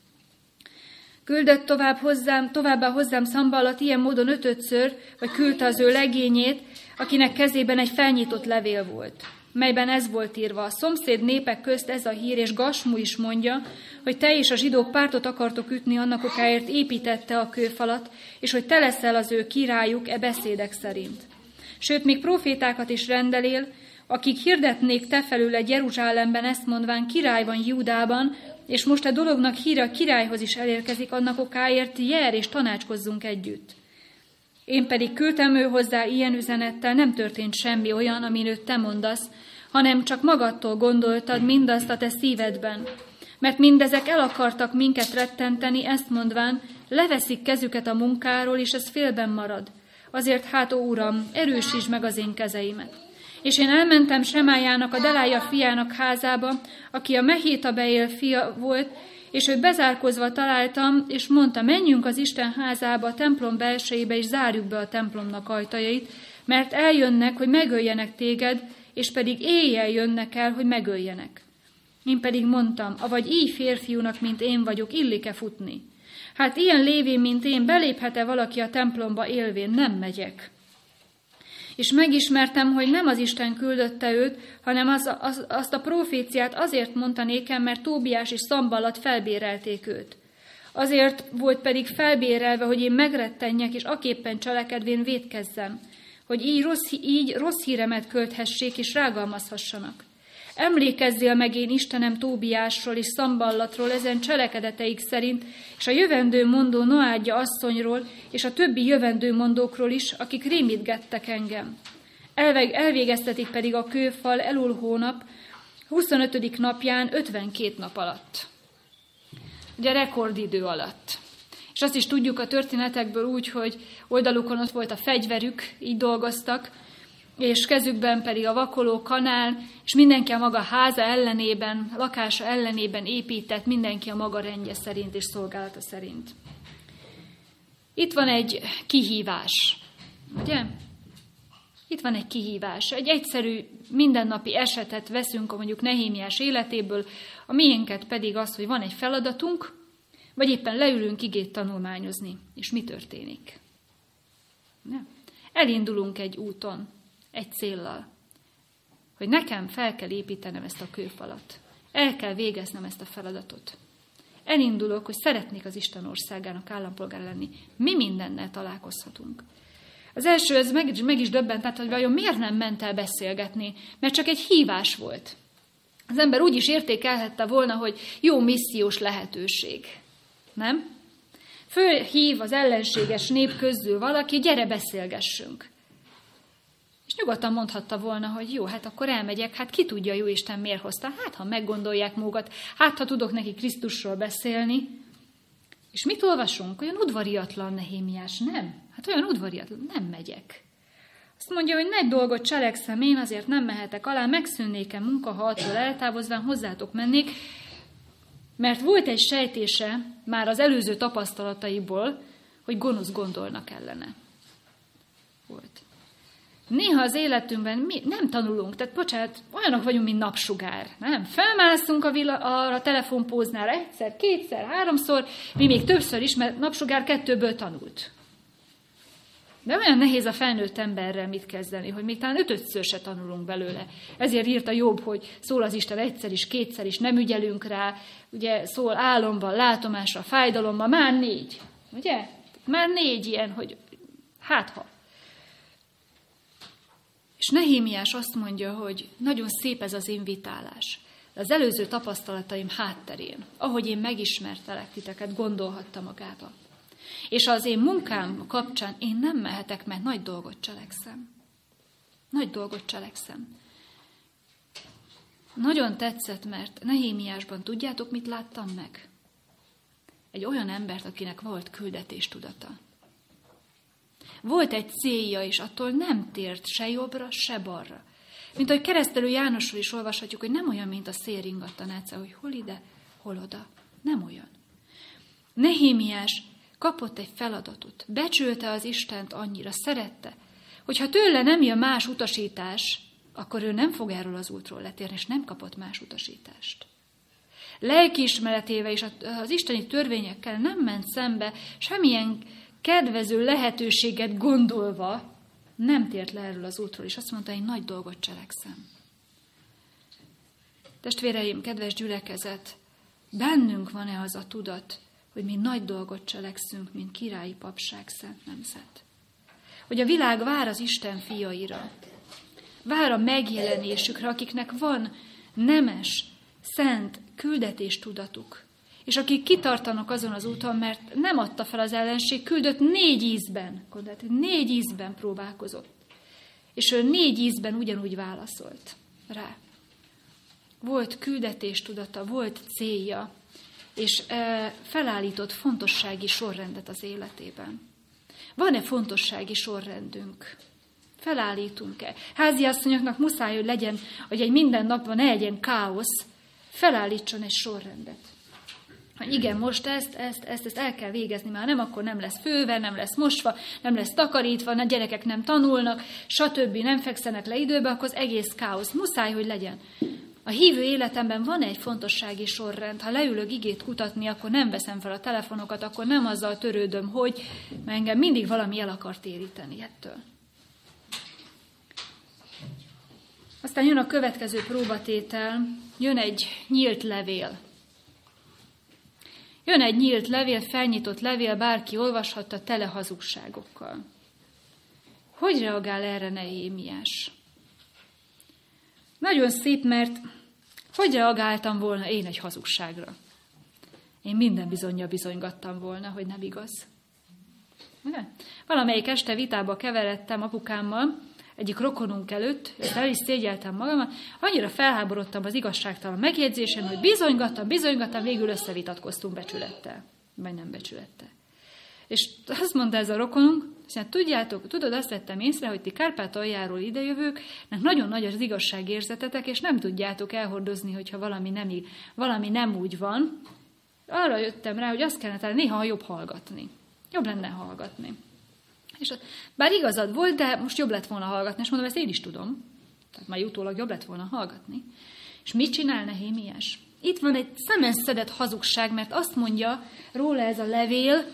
Küldött továbbá hozzám Szamballat ilyen módon 5-ször, vagy küldte az ő legényét, akinek kezében egy felnyitott levél volt, melyben ez volt írva: a szomszéd népek közt ez a hír, és Gasmu is mondja, hogy te és a zsidók pártot akartok ütni, annak okáért építette a kőfalat, és hogy te leszel az ő királyuk e beszédek szerint. Sőt, még profétákat is rendelél, akik hirdetnék te felül egy Jeruzsálemben, ezt mondván, király van Júdában, és most a dolognak híre a királyhoz is elérkezik, annak okáért jár és tanácskozzunk együtt. Én pedig küldtem ő hozzá ilyen üzenettel, nem történt semmi olyan, amin őt te mondasz, hanem csak magadtól gondoltad mindazt a te szívedben. Mert mindezek el akartak minket rettenteni, ezt mondván, leveszik kezüket a munkáról, és ez félben marad. Azért hát, ó Uram, erősítsd meg az én kezeimet. És én elmentem Semájának, a Delája fiának házába, aki a Mehétabeél fia volt, és őt bezárkozva találtam, és mondta, menjünk az Isten házába, a templom belsejébe, és zárjuk be a templomnak ajtajait, mert eljönnek, hogy megöljenek téged, és pedig éjjel jönnek el, hogy megöljenek. Én pedig mondtam, avagy így férfiúnak, mint én vagyok, illik-e futni? Hát ilyen lévén, mint én, beléphet-e valaki a templomba élvén? Nem megyek. És megismertem, hogy nem az Isten küldötte őt, hanem azt a proféciát azért mondta nékem, mert Tóbiás és Szamballat felbérelték őt. Azért volt pedig felbérelve, hogy én megrettenjek, és aképpen cselekedvén vétkezzem, hogy így rossz híremet költhessék, és rágalmazhassanak. Emlékezzél meg én Istenem Tóbiásról és Szamballatról ezen cselekedeteik szerint, és a jövendő mondó Noádja asszonyról, és a többi jövendő mondókról is, akik rémítgettek engem. Elvégeztetik pedig a kőfal Elul hónap 25. napján 52 nap alatt. Ugye rekordidő alatt. És azt is tudjuk a történetekből úgy, hogy oldalukon ott volt a fegyverük, így dolgoztak, és kezükben pedig a vakoló kanál, és mindenki a maga háza ellenében, lakása ellenében épített, mindenki a maga rendje szerint és szolgálata szerint. Itt van egy kihívás, ugye? Itt van egy kihívás. Egy egyszerű, mindennapi esetet veszünk mondjuk Nehémiás életéből, a miénket pedig az, hogy van egy feladatunk, vagy éppen leülünk igét tanulmányozni. És mi történik? Nem. Elindulunk egy úton, egy céllal, hogy nekem fel kell építenem ezt a kőfalat. El kell végeznem ezt a feladatot. Elindulok, hogy szeretnék az Isten országának állampolgár lenni. Mi mindennel találkozhatunk. Az első, ez meg is döbbentett, hogy vajon miért nem ment el beszélgetni, mert csak egy hívás volt. Az ember úgy is értékelhette volna, hogy jó missziós lehetőség. Nem? Fölhív az ellenséges nép közül valaki, gyere beszélgessünk. És nyugodtan mondhatta volna, hogy jó, hát akkor elmegyek, hát ki tudja, jó Isten miért hozta, hát ha meggondolják magukat, hát ha tudok neki Krisztusról beszélni. És mit olvasunk? Olyan udvariatlan Nehémiás, nem? Hát olyan udvariatlan, nem megyek. Azt mondja, hogy nagy dolgot cselekszem én, azért nem mehetek alá, megszűnnék-e munka, ha attól eltávozván hozzátok mennék, mert volt egy sejtése már az előző tapasztalataiból, hogy gonosz gondolnak ellene. Volt. Néha az életünkben mi nem tanulunk, tehát bocsánat, olyanok vagyunk, mint napsugár. Nem? Felmászunk a telefonpóznára egyszer, kétszer, háromszor, mi még többször is, mert napsugár 2-ből tanult. De olyan nehéz a felnőtt emberrel mit kezdeni, hogy még talán 5-ször se tanulunk belőle. Ezért írta Jobb, hogy szól az Isten egyszer is, kétszer is, nem ügyelünk rá, ugye szól álomban, látomásra, fájdalomban, már 4, ugye? Már 4 ilyen, hogy ha. És Nehémiás azt mondja, hogy nagyon szép ez az invitálás. De az előző tapasztalataim hátterén, ahogy én megismertelek titeket, gondolhatta magába. És az én munkám kapcsán én nem mehetek, mert nagy dolgot cselekszem. Nagy dolgot cselekszem. Nagyon tetszett, mert Nehémiásban tudjátok, mit láttam meg? Egy olyan embert, akinek volt küldetéstudata. Volt egy célja, és attól nem tért se jobbra, se balra. Mint ahogy Keresztelő Jánosról is olvashatjuk, hogy nem olyan, mint a szélringattan átszá, hogy hol ide, hol oda. Nem olyan. Nehémiás kapott egy feladatot, becsülte az Istent annyira, szerette, hogy ha tőle nem jön más utasítás, akkor ő nem fog erről az útról letérni, és nem kapott más utasítást. Lelkiismeretével és az isteni törvényekkel nem ment szembe, semmilyen kedvező lehetőséget gondolva, nem tért le erről az útról, és azt mondta, én nagy dolgot cselekszem. Testvéreim, kedves gyülekezet, bennünk van-e az a tudat, hogy mi nagy dolgot cselekszünk, mint királyi papság, szent nemzet? Hogy a világ vár az Isten fiaira, vár a megjelenésükre, akiknek van nemes, szent küldetéstudatuk, és akik kitartanak azon az úton, mert nem adta fel az ellenség, küldött 4 ízben, gondolt, hogy 4 ízben próbálkozott. És ő 4 ízben ugyanúgy válaszolt rá. Volt küldetéstudata, volt célja, és felállított fontossági sorrendet az életében. Van-e fontossági sorrendünk? Felállítunk-e? Háziasszonyoknak muszáj, hogy legyen, hogy egy minden napban ne legyen káosz, felállítson egy sorrendet. Igen, most ezt el kell végezni, már nem, akkor nem lesz főve, nem lesz mosva, nem lesz takarítva, a gyerekek nem tanulnak, stb. Nem fekszenek le időbe, akkor az egész káosz. Muszáj, hogy legyen. A hívő életemben van egy fontossági sorrend. Ha leülök igét kutatni, akkor nem veszem fel a telefonokat, akkor nem azzal törődöm, hogy mert engem mindig valami el akar téríteni ettől. Aztán jön a következő próbatétel, jön egy nyílt levél. Jön egy nyílt levél, felnyitott levél, bárki olvashatta, tele hazugságokkal. Hogy reagál erre Nehémiás? Nagyon szép, mert hogy reagáltam volna én egy hazugságra? Én minden bizonnyal bizonygattam volna, hogy nem igaz. Ugye? Valamelyik este vitába keveredtem apukámmal, egyik rokonunk előtt, és el is szégyeltem magamat, annyira felháborodtam az igazságtalan megjegyzésen, hogy bizonygattam, végül összevitatkoztunk becsülettel, vagy nem becsülettel. És azt mondta ez a rokonunk, tudod, azt vettem észre, hogy ti Kárpátaljáról idejövőknek nagyon nagy az igazságérzetetek, és nem tudjátok elhordozni, hogyha valami nem úgy van. Arra jöttem rá, hogy azt kellene talán néha jobb hallgatni. Jobb lenne hallgatni. És bár igazad volt, de most jobb lett volna hallgatni, és mondom, ezt én is tudom. Tehát már utólag jobb lett volna hallgatni. És mit csinál Nehémiás? Itt van egy szemenszedett hazugság, mert azt mondja róla ez a levél,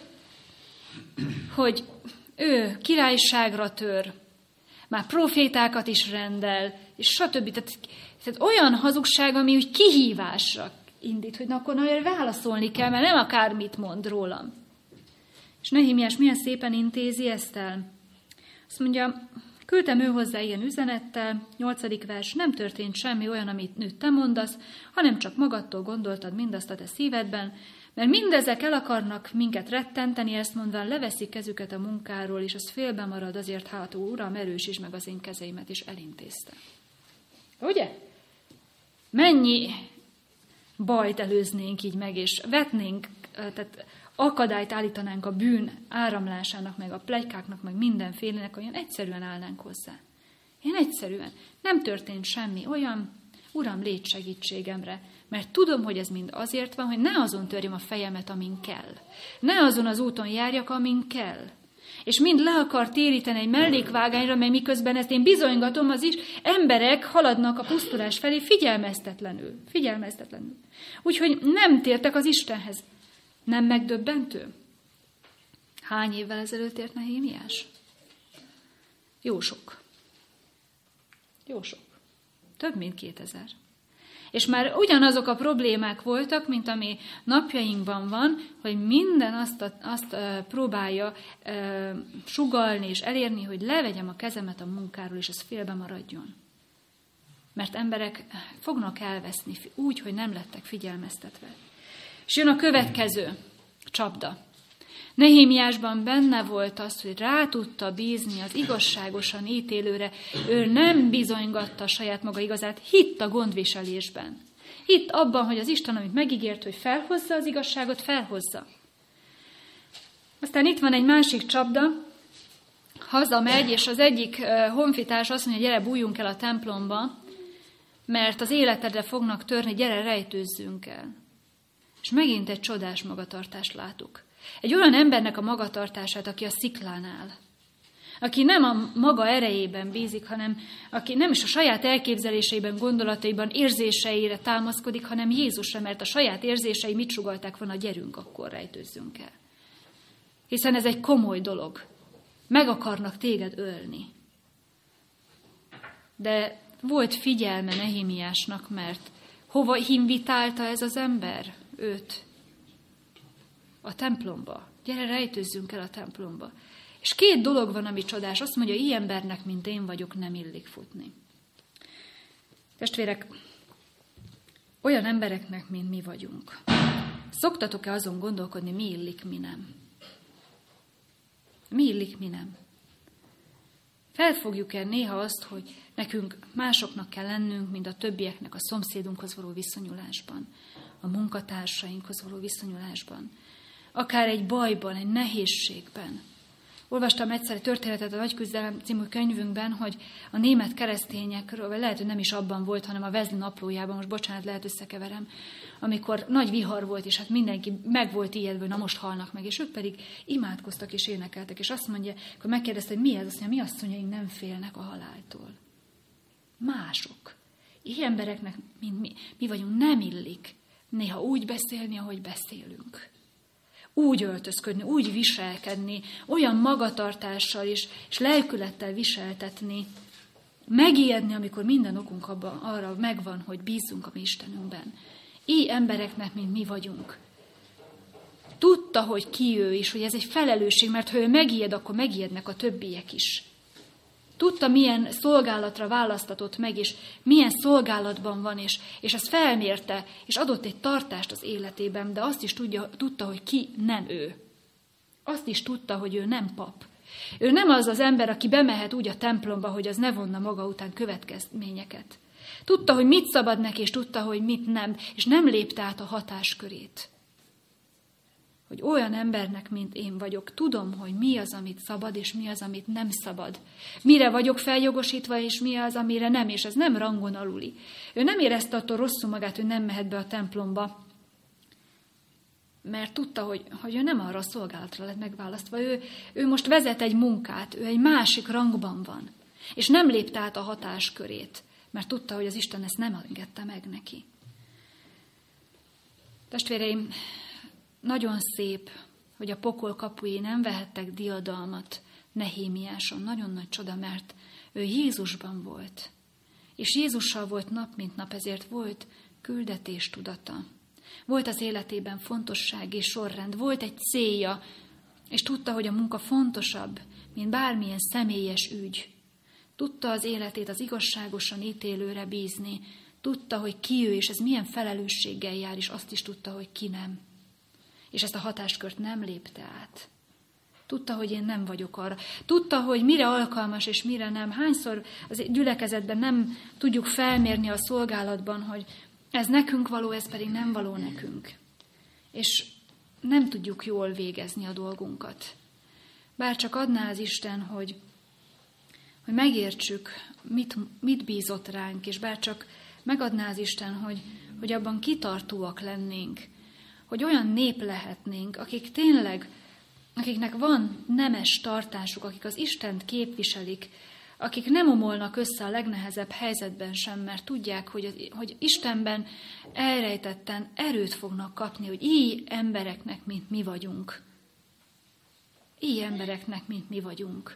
hogy ő királyságra tör, már profétákat is rendel, és stb. Tehát olyan hazugság, ami úgy kihívásra indít, hogy akkor nagyon válaszolni kell, mert nem akármit mond rólam. És Nehémiás milyen szépen intézi ezt el. Azt mondja, küldtem ő hozzá ilyen üzenettel, 8. vers, nem történt semmi olyan, amit nőtt te mondasz, hanem csak magadtól gondoltad mindazt a te szívedben, mert mindezek el akarnak minket rettenteni, ezt mondván leveszik kezüket a munkáról, és az félbe marad, azért hát, ó, Uram, erősítsd meg az én kezeimet, és elintézte. Ugye? Mennyi bajt előznénk így meg, és vetnénk, tehát akadályt állítanánk a bűn áramlásának, meg a pletykáknak, meg mindenfélének, olyan egyszerűen állnánk hozzá. Én egyszerűen. Nem történt semmi olyan, Uram, légy segítségemre, mert tudom, hogy ez mind azért van, hogy ne azon törjem a fejemet, amin kell. Ne azon az úton járjak, amin kell. És mind le akar téríteni egy mellékvágányra, mert miközben ezt én bizonygatom, az is emberek haladnak a pusztulás felé figyelmeztetlenül. Úgyhogy nem tértek az Istenhez. Nem megdöbbentő? Hány évvel ezelőtt ért Nehémiás? Jó sok. Jó sok. Több mint 2000. És már ugyanazok a problémák voltak, mint ami napjainkban van, hogy minden azt próbálja sugallni és elérni, hogy levegyem a kezemet a munkáról, és ez félbe maradjon. Mert emberek fognak elveszni úgy, hogy nem lettek figyelmeztetve. És jön a következő csapda. Nehémiásban benne volt az, hogy rá tudta bízni az igazságosan ítélőre. Ő nem bizonygatta saját maga igazát, hitt a gondviselésben. Hitt abban, hogy az Isten, amit megígért, hogy felhozza az igazságot, felhozza. Aztán itt van egy másik csapda, hazamegy, és az egyik honfitárs azt mondja, gyere, bújjunk el a templomba, mert az életedre fognak törni, gyere, rejtőzzünk el. És megint egy csodás magatartást látunk. Egy olyan embernek a magatartását, aki a sziklán áll. Aki nem a maga erejében bízik, hanem aki nem is a saját elképzeléseiben, gondolataiban, érzéseire támaszkodik, hanem Jézusra, mert a saját érzései mit sugallták volna, gyerünk, akkor rejtőzzünk el. Hiszen ez egy komoly dolog. Meg akarnak téged ölni. De volt figyelme Nehémiásnak, mert hova invitálta ez az ember őt? A templomba. Gyere, rejtőzzünk el a templomba. És 2 dolog van, ami csodás. Azt mondja, ilyen embernek, mint én vagyok, nem illik futni. Testvérek, olyan embereknek, mint mi vagyunk. Szoktatok-e azon gondolkodni, mi illik, mi nem? Mi illik, mi nem? Felfogjuk-e néha azt, hogy nekünk másoknak kell lennünk, mint a többieknek a szomszédunkhoz való viszonyulásban, a munkatársainkhoz való viszonyulásban, akár egy bajban, egy nehézségben. Olvastam egyszer egy történetet a Nagy küzdelem című könyvünkben, hogy a német keresztényekről, vagy lehet, hogy nem is abban volt, hanem a Wesley naplójában, most bocsánat, lehet összekeverem, amikor nagy vihar volt, és hát mindenki meg volt ijedve, na most halnak meg, és ők pedig imádkoztak és énekeltek, és azt mondja, akkor megkérdezte, hogy mi ez, azt mondja, mi asszonyaink nem félnek a haláltól. Mások. Ilyen embereknek, mint mi vagyunk, nem illik néha úgy beszélni, ahogy beszélünk. Úgy öltözködni, úgy viselkedni, olyan magatartással és lelkülettel viseltetni, megijedni, amikor minden okunk arra megvan, hogy bízzunk a mi Istenünkben. Így embereknek, mint mi vagyunk. Tudta, hogy ki ő is, hogy ez egy felelősség, mert ha ő megijed, akkor megijednek a többiek is. Tudta, milyen szolgálatra választatott meg, és milyen szolgálatban van, és ezt felmérte, és adott egy tartást az életében, de azt is tudta, hogy ki nem ő. Azt is tudta, hogy ő nem pap. Ő nem az az ember, aki bemehet úgy a templomba, hogy az ne vonna maga után következményeket. Tudta, hogy mit szabad neki, és tudta, hogy mit nem, és nem lépte át a hatáskörét. Hogy olyan embernek, mint én vagyok, tudom, hogy mi az, amit szabad, és mi az, amit nem szabad. Mire vagyok feljogosítva, és mi az, amire nem, és ez nem rangon aluli. Ő nem érezte attól rosszul magát, hogy nem mehet be a templomba, mert tudta, hogy ő nem arra a szolgálatra lett megválasztva. Ő most vezet egy munkát, ő egy másik rangban van, és nem lépte át a hatáskörét, mert tudta, hogy az Isten ezt nem engedte meg neki. Testvéreim, nagyon szép, hogy a pokol kapui nem vehettek diadalmat Nehémiáson. Nagyon nagy csoda, mert ő Jézusban volt. És Jézussal volt nap, mint nap, ezért volt küldetés tudata. Volt az életében fontosság és sorrend, volt egy célja, és tudta, hogy a munka fontosabb, mint bármilyen személyes ügy. Tudta az életét az igazságosan ítélőre bízni. Tudta, hogy ki ő, és ez milyen felelősséggel jár, és azt is tudta, hogy ki nem. És ezt a hatáskört nem lépte át. Tudta, hogy én nem vagyok arra. Tudta, hogy mire alkalmas és mire nem. Hányszor az gyülekezetben nem tudjuk felmérni a szolgálatban, hogy ez nekünk való, ez pedig nem való nekünk. És nem tudjuk jól végezni a dolgunkat. Bár csak adná az Isten, hogy megértsük, mit bízott ránk, és bár csak megadná az Isten, hogy abban kitartóak lennénk, hogy olyan nép lehetnénk, akik tényleg, akiknek van nemes tartásuk, akik az Istent képviselik, akik nem omolnak össze a legnehezebb helyzetben sem, mert tudják, hogy Istenben elrejtetten erőt fognak kapni, hogy így embereknek, mint mi vagyunk. Így embereknek, mint mi vagyunk.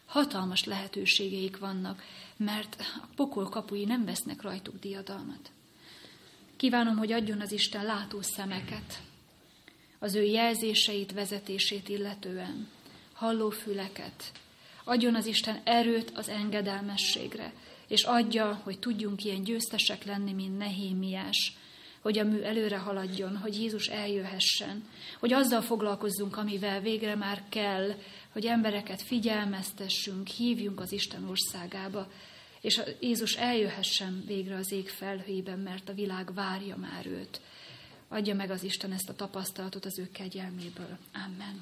hatalmas lehetőségeik vannak, mert a pokol kapui nem vesznek rajtuk diadalmat. Kívánom, hogy adjon az Isten látó szemeket, az ő jelzéseit, vezetését illetően, halló füleket. Adjon az Isten erőt az engedelmességre, és adja, hogy tudjunk ilyen győztesek lenni, mint Nehémiás, hogy a mű előre haladjon, hogy Jézus eljöhessen, hogy azzal foglalkozzunk, amivel végre már kell, hogy embereket figyelmeztessünk, hívjunk az Isten országába, és Jézus eljöhessen végre az ég felhőiben, mert a világ várja már őt. Adja meg az Isten ezt a tapasztalatot az ő kegyelméből. Amen.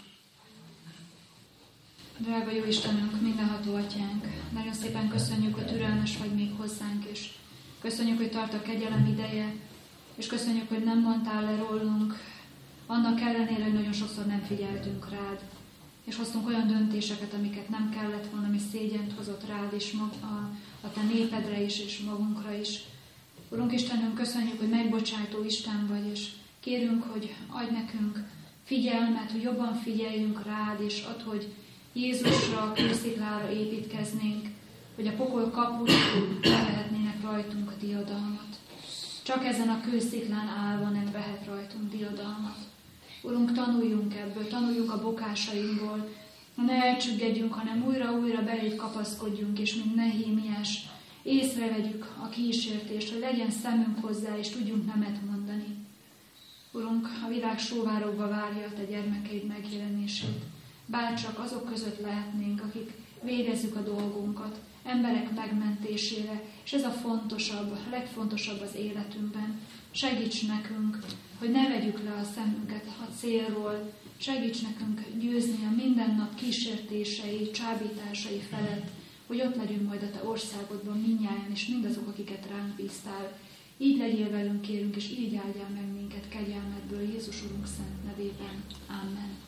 Drága jó Istenünk, mindenható Atyánk, nagyon szépen köszönjük, hogy türelmes vagy még hozzánk, és köszönjük, hogy tart a kegyelem ideje, és köszönjük, hogy nem mondtál le rólunk, annak ellenére, hogy nagyon sokszor nem figyeltünk rád, és hoztunk olyan döntéseket, amiket nem kellett volna, ami szégyent hozott rád, és a te népedre is, és magunkra is. Urunk Istenünk, köszönjük, hogy megbocsátó Isten vagy, és kérünk, hogy adj nekünk figyelmet, hogy jobban figyeljünk rád, és add, hogy Jézusra, a kősziklára építkeznénk, hogy a pokol kaput levehetnének rajtunk a diadalmat. Csak ezen a kősziklán állva nem vehet rajtunk diadalmat. Urunk, tanuljunk ebből, tanuljunk a bokásainkból, ne elcsüggedjünk, hanem újra-újra beléd kapaszkodjunk, és mint Nehémiás észrevegyük a kísértést, hogy legyen szemünk hozzá, és tudjunk nemet mondani. Urunk, a világ sóvárogva várja a te gyermekeid megjelenését. Bárcsak azok között lehetnénk, akik végezzük a dolgunkat, emberek megmentésére, és ez a fontosabb, a legfontosabb az életünkben. Segíts nekünk, hogy ne vegyük le a szemünket a célról, segíts nekünk győzni a mindennap kísértései, csábításai felett, hogy ott legyünk majd a te országodban mindnyájan, és mindazok, akiket ránk bíztál. Így legyél velünk, kérünk, és így áldjál meg minket kegyelmedből, Jézus Urunk szent nevében. Amen.